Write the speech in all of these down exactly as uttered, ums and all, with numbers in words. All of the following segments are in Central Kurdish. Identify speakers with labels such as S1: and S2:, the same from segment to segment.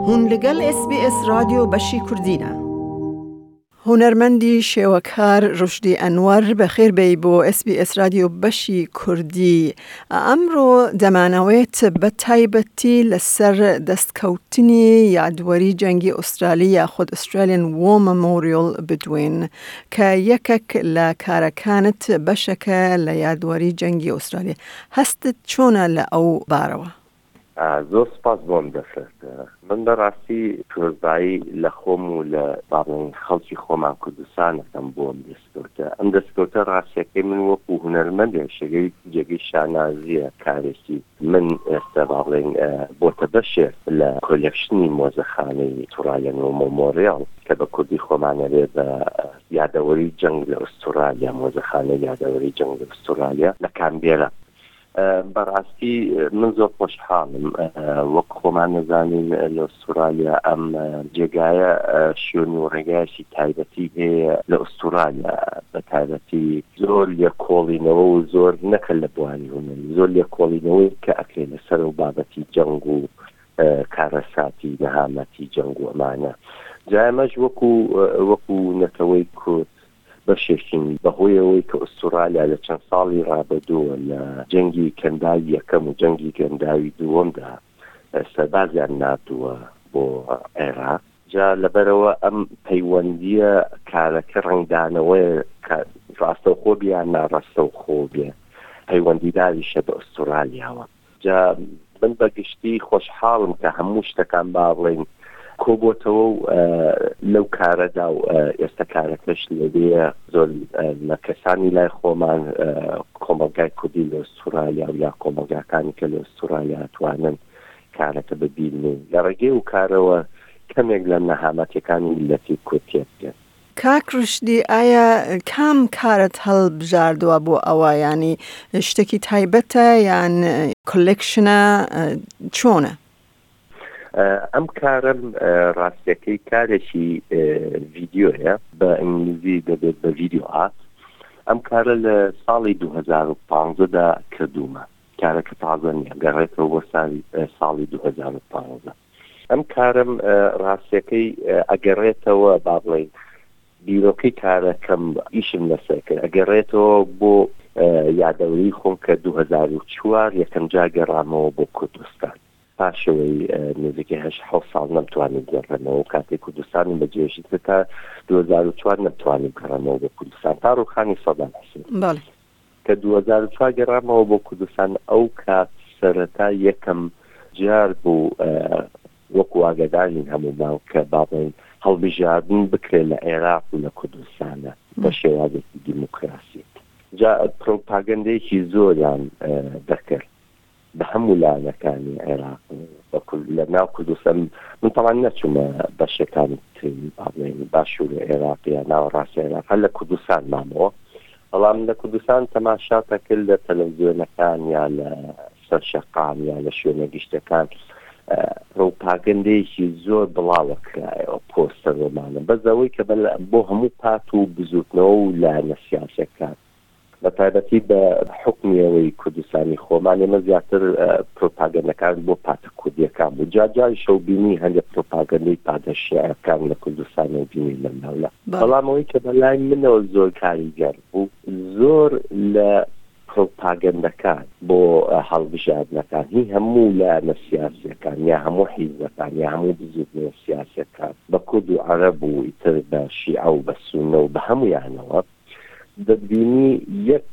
S1: هون لگل اس بی اس رادیو بشی کردینه. هنرمندی شێوەکار ڕشدی ئەنوەر بەخێر بێی بۆ اس بی اس رادیو بەشی کوردی. ئەمڕۆ دەمانەوێت بە تایبەتی لەسەر دەستکەوتنی یادوەری جەنگی ئوسترالی یاخود ئوسترالیان وۆر مەمۆریۆل بدوین کە یەکێک لە کارەکانت بەشەکە لە یادوەری جەنگی ئوسترالی. هەستت چۆنە لە ئەو بارەوە؟
S2: زۆر سپاس بۆم دەسێت. من بەڕاستی تۆزایی لە خۆم و لە باڵێن خەڵکی خۆمان کوردستانەکەم بۆم دەستکەوتە. ئەم دەستکەوتە ڕاستیەکەی من وەکو هونەرمەندێ شەگەی جێگەی شانازیە کارێکی من ئێستا باڵێن بۆتە بەشێک لە کۆلێکشنی مۆزەخانەی ئوسترالیان وۆر مەمۆریۆل کە بە کوردی خۆمانەوێ بە یادەوەری جەنگ لە ئوسترالیا، مۆزەخانەی یادەوەری جەنگ لە ئوسترالیا لە کامبێرا. بەڕاستی من زۆر خۆشحاڵم وەک خۆمان نەزانین لە ئوسترالیا ئەم جێگایە شوێن و ڕێگایەکی تایبەتی هەیە لە ئوسترالیا، بە تایبەتی زۆر لێکۆڵینەوە و زۆر نەکە لە بواری هونەری، زۆر لێکۆڵینەوەی کە ئەکرێ لەسەر و بابەتی جەنگ و کارەساتی نەهامەتی جەنگ و ئەمانە. جا ئەمەش وەکو وەکو نەتەوەی کورد بەشێکین بەهۆیەوەی کە ئوسترالیا لە چەند ساڵی ڕابردووە لە جەنگی کەنداوی یەکەم و جەنگی کەنداوی دووەمدا سەربازیان نردووە بۆ عێراق. جا لەبەرەوە ئەم پەیوەندیە کارەکە ڕنگدانەوەی ڕاستەوخۆ بیان ناڕاستەوخۆ بێ پەیوەندیداریشە بە ئوسترالیاوە. جا من بەگشتی خۆشحاڵم کە هەموو شتەکان باڵێن کۆبۆتەوە و لەو کارەدا و ئێستا کارەکەش لەوێ زۆر لە کەسانی لای خۆمان کۆمەلگای کوردی لە ئوسترالیا و یا کۆمەلگاکانی کە لە ئوسترالیا توانن کارەکە ببین و لە ڕێگەی و کارەوە کەمێک لە نەهامەتیەکانی میلەتی کورد تێبگەن.
S1: کاک ڕشدی، ئایا کام کارت هەڵبژاردووە بۆ ئەوە؟ ینی شتێکی تایبەتە یان کۆلێکشنە چۆنە؟
S2: ئەم کارم ڕاستیەکەی کارێکی ڤیدیۆیە، بە ئینگلیزی دەبێت بە ڤیدیۆ ئارت. ئەم کارە لە ساڵی دوو هەزار و پانزەدا کردوومە. کارەکە تازە نییە، گەڕێتەوە بۆ ساڵی دوو هەزار و پانزە. ئەم کارم ڕاستیەکەی ئەگەڕێتەوە با بڵێن بیرۆکەی کارەکەم ئیشم لەسەر کرد، ئەگەڕێتەوە بۆ یادەوەری خۆم کە دوو هەزار و چوار یەکەم جا گەڕامەوە بۆ کوردستان. پاشەوەی نزیکەی هەشت حەوت ساڵ نەمتوانم گەڕێمەوە. کاتێک کوردستانی بەجێهێشت تا دوو هەزار و چوار نەمتوانم گەڕێمەوە بۆ کوردستان تا ڕووخانی سەدام حوسێن.
S1: بەڵێ
S2: کە دوو هەزار و چوار گەڕامەوە بۆ کوردستان ئەو کات سەرەتا یەکەم جار بوو وەکو ئاگادارین هەمومان کە باڵێن هەڵبژاردن بکرێت لە عێراق و لە کوردستانە بە شێوازێکی دیموکراسی. جا پرۆپاگەندەیەکی زۆریان دەکرد بە هەموو لایەنەکانی عێراق لە ناو کوردستان. من تەڵان نەچوومە بەشەکانی تری باڵێن باشووری عێراق یا ناوەڕاستی عێراق، هەر لە کوردستان مامەوە. بەڵام لە کوردستان تەماشا کرد لە تەلەڤیزیۆنەکان یا لە سەرشەقام یا لە شوێنە گشتەکان پرۆپاگەندەیەکی زۆر بڵاوە کرایەوە پۆستەرۆمانە بەزەوەی کە بۆ هەموو پات و بزوتنەوە و لایەنە سیاسەکان بە تایبەتی بە حکمیەوەی کوردستانی خۆمان ئێمە زیاتر پرۆپاگەندەکان بۆ پاتە کوردیەکان بوو. جاجاری شەو بینی هەندێک پرۆپاگەندەی پاتە شیعەکان لە کوردستانەوە بینی لەم ناولا. بەڵامەوەی کە بەلای منەوە زۆر کاریگەر بوو، زۆر لە پرۆپاگەندەکان بۆ هەڵبژاردنەکان هی هەموو لایەنە سیاسیەکان یا هەموو حیزبەکان یا هەموو بزوتنەوە سیاسیەکان بە کورد و عەرەب و ئیتر بە شیعە و بە سوننە و بە هەموویانەوە دەبینی یەک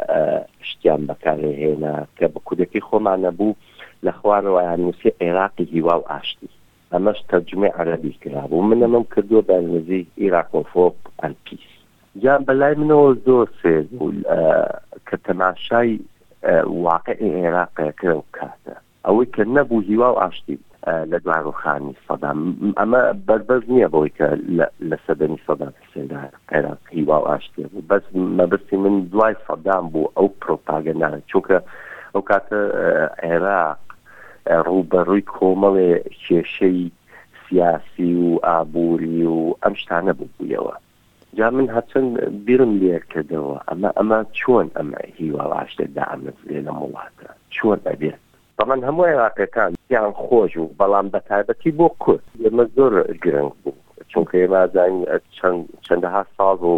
S2: شتیان بەکارهێنا کە بە کوردەکەی خۆمانە بوو لە خوارەوە نووسی عێراقی هیوا و ئاشتی. ئەمەش تەرجمەی عەرەبی کرابوو. من ئەمەم کردووە بە ئەنگلیزی ئیراقۆفۆب ئەند پیس. جا بەلای منەوە زۆر سێر بوو کە تەماشای واقعی عێراقەیە کرە و کاتە ئەوەی کە نەبوو هیوا و ئاشتی لە دوای ڕووخانی سەدام. ئەمە بەربەز نییە بەوەی کە لە سەدەمی سەدام حوسێندا عێراق هیوا و ئاشتی بوو، بەس مەبەستی من دوای سەدام بوو ئەو پرۆپاگەندانە، چونکە ئەو کاتە عێراق ڕووبەڕووی کۆمەڵێ کێشەی سیاسی و ئابووری و ئەم شتانە بووبوویەوە. جا من هەچەند بیرم لێ کردەوە ئەمە ئەمە چۆن ئەمە هیوا و ئاشتێدا ئەمە لێ لە وڵاتە چۆن ئەبێت. طبعا هەموو عێراقیەکان پێیان خۆش و بەڵام بە تایبەتی بۆ کورد ئێمە زۆر گرنگ بوو چونکە ئێمە زانین چەندەها ساڵ و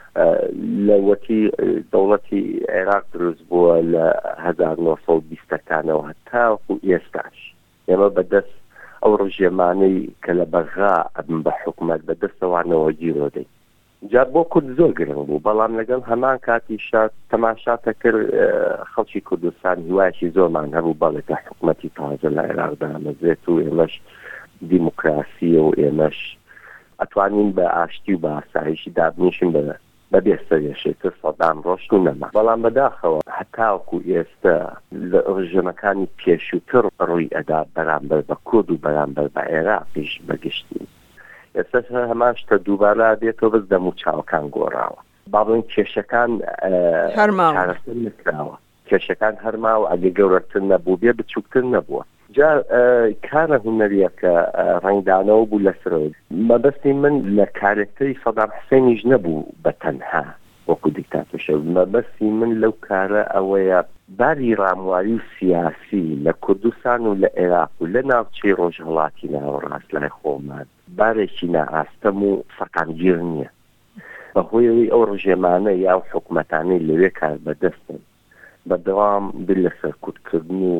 S2: لە وەتی دەوڵەتی عێراق دروست بووە لە هەزار و نۆ سەد و بیستەکانەوە هەتاوەکو ئێستاش ئێمە بەدەست ئەو ڕژێمانەی کە لە بەغا ئەبن بە حکومەت بەدەستەوانەوە گیرۆ دەین جا بۆ کورد زۆر گرنگ بوو بەڵام لەگەڵ هەمان کاتیشا تەماشاتە کرد خەڵکی کوردستان هیوایەکی زۆرمان هەبوو بەڵێکە حکومەتی تازە لە عێراقدا ئەمەزێت و ئێمەش دیموکراسیە و ئێمەش ئەتوانین بە ئاشتی و بە ئاسایشی دابنیشین بە بەبێ سەرێشێتر سەدام ڕۆشت و نەما بەڵام بەداخەوە هەتاوەکو ئێستا لە ڕژێمەکانی پێشووتر ڕووی ئەدا بەرامبەر بە کورد و بەرامبەر بە عێراقیش بەگشتی ئێستا هەمان شتە دووبارە دێتەوە بەس دەم و چاوەکان گۆڕاوە با بڵێن کێشەکان چارەسەر نکراوە کێشەکان هەرماوە ئەگە گەورەتر نەبوو بێ بچووکتر نەبووە جا کارە هونەریەکە ڕنگدانەوە بوو لەسەرەوە مەبەستی من لە کارێکتەری سەدام حوسێنیش نەبوو بە تەنها وەکو دیکتاتۆرشە مەبەستی من لەو کارە ئەوەیە باری ڕامواری و سیاسی لە کوردستان و لە عێراق و لە ناوچەی ڕۆژهەڵاتی ناوەڕاست لای خۆمان بارێکی نائاستەم و سەقامگیر نییە بەهۆیەوەی ئەو ڕژێمانە یا حکومەتانەی لەوێ کار بەدەستن بەدەوام دل لەسەر کوردکردن و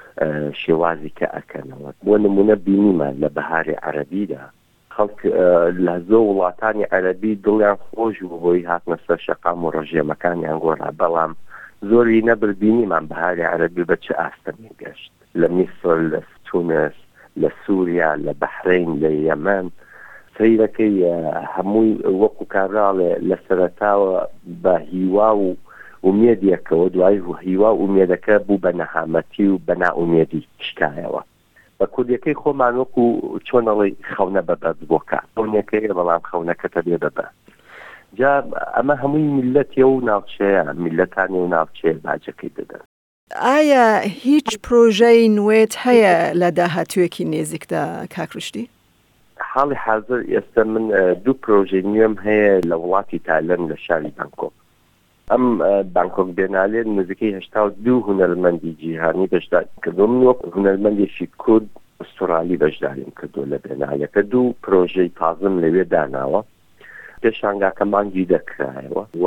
S2: شێوازی کە ئەکەنەوە بۆ نمونە بینیمان لە بەهاری عەرەبیدا خەڵک لە زۆر وڵاتانی عەرەبی دڵیان خۆش بوو بۆی هاتنە سەر شەقام و ڕژێمەکانیان گۆڕا بەڵام زۆری نەبر بینیمان بەهاری عەرەبی بە چه ئاستەمی گەشت لە میسر لە تونس لە سووریا لە بەحرین لە یەمەن سەیرەکەی هەمووی وەکو کابراڵێ لە سەرەتاوە بە هیوا و ئومێدیەکەوە دوای هیوا ئومێدەکە بوو بە نەهامەتی و بە نائومێدی شکایەوە بە کوردیەکەی خۆمان وەکو چۆنەڵی خەونە بەبەت بۆکە خەونەکەی بەڵام خەونەکەتە بێ بەبە جا ئەمە هەمووی میلەتیە و ناوچەیە میلەتانی و ناوچەیە باجەکەی دەدەن
S1: ئایا هیچ پرۆژەی نوێت هەیە لە داهاتوویەکی نێزیکدا کاکروشتی؟
S2: حاڵی حاضر ئێستا من دوو پرۆژەی نوێم هەیە لە وڵاتی تایلەند لە شاری بانکۆک ئەم بانکۆک بێنالێن نزیکەی هەشتا و دوو هونەرمەندی جیهانی بەشدار کردو من وەک هونەرمەندێکی کورد ئوسترالی بەشداریم کردو لە بێنالەکە دوو پرۆژەی تازم لەوێ داناوە پێشانگاکە مانگی دەکرایەوە و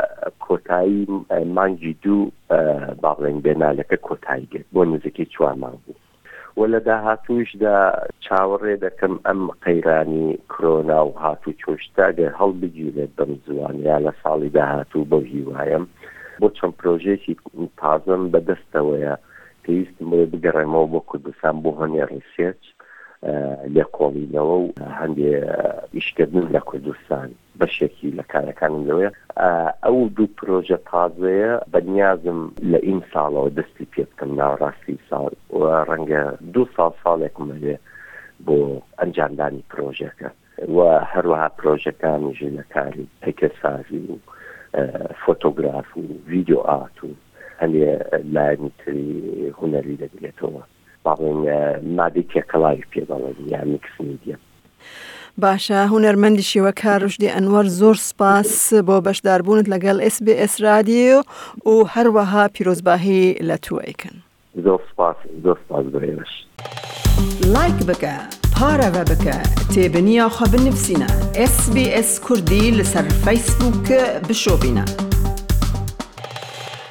S2: کۆتایی مانگی دوو باڵێن بێنالەکە کۆتایی گرت بۆ نزیکەی چوار مانگ بوو و لە داهاتوویشدا چاوەڕێ دەکەم ئەم قەیرانی کۆرۆنا و هاتوو چۆشتاگە هەڵبگیرێت بەم زوانیا لە ساڵی داهاتوو بۆ هیوایم بۆ چەند پرۆژێکی تازم بەدەستەوەیە پێویستم بۆ بگەڕێمەوە بۆ کوردستان بۆ هەنێ ڕیسێرچ لێکۆڵینەوە و هەندێ ئیشکردن لە کوردستان بەشێکی لە کارەکانم لەوەیە ئەو دوو پرۆژە تازەیە بەنیازم لە ئین ساڵەوە دەستی پێ بکەم ناوەڕاستی ساڵ و ڕەنگە دوو ساڵ ساڵێکم هەیە بۆ ئەنجامدانی پرۆژەکە و هەروەها پرۆژەکانیژ لە کاری هەیکەلسازی و فۆتۆگراف و ڤیدیۆ ئارت و هەندێ لایەنی تری هونەری دەبێتەوە باڵێن مادەی تێکەڵاوی پێ دەڵێن یا میکس میدیا
S1: باشە هونەرمەندی شێوەکار ڕوشدی ئەنوەر زۆر سپاس بۆ بەشداربوونت لەگەڵ ئێس بی ئێس رادیۆ و هەروەها پیرۆزباهی لە تووەیکن
S2: زۆر سپاس زۆر سپاس بەێوەش
S1: لایک بکە پارەوە بکە تێبنییاخوا بنفسینە ئێس بی ئێس کوردی لەسەر فەیسبووک بشۆبینە